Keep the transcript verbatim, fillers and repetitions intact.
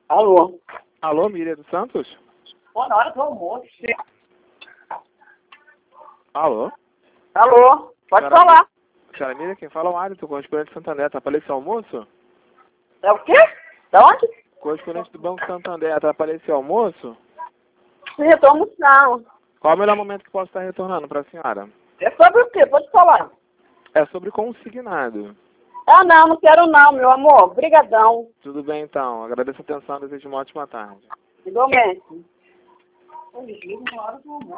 Alô? Alô, Miriam dos Santos? Pô, na hora do almoço. Alô? Alô? Pode Senhora falar. Mi- Senhora Miriam, quem fala é o Alisson, correspondente de Santander. Atrapalhei seu almoço? É o quê? Da onde? Correspondente do Banco Santander. Atrapalhei seu almoço? Sim, eu tô almoçando. Qual é o melhor momento que posso estar retornando para a senhora? É sobre o quê? Pode falar. É sobre consignado. Ah, não, não quero não, meu amor. Obrigadão. Tudo bem, então. Agradeço a atenção e desejo uma ótima tarde. Igualmente. Ô, liga na hora do almoço.